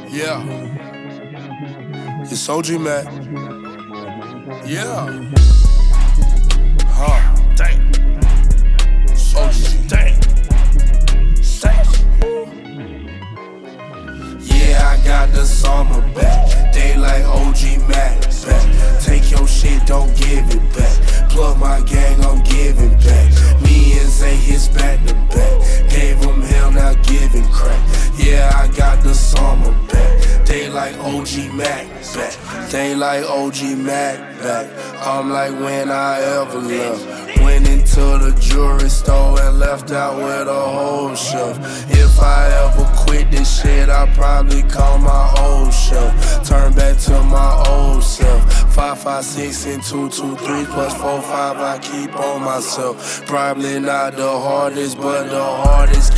Yeah. It's OG Mac. Yeah. Huh. Dang. OG. Dang. Yeah, I got the summer back. They like OG Mac back. Take your shit, don't give it back. Plug my gang, I'm giving back. Me and Zay hits back to back. Gave him hell, now giving crack. Yeah, I got the summer back. They like OG Mac back. They like OG Mac back. I'm like when I ever left. Went into the jewelry store and left out with a whole shelf. If I ever quit this shit, I probably call my old shelf. Turn back to my old self. 5, 5, 6 and 2, 2, 3 plus 4, 5. I keep on myself. Probably not the hardest, but the hardest.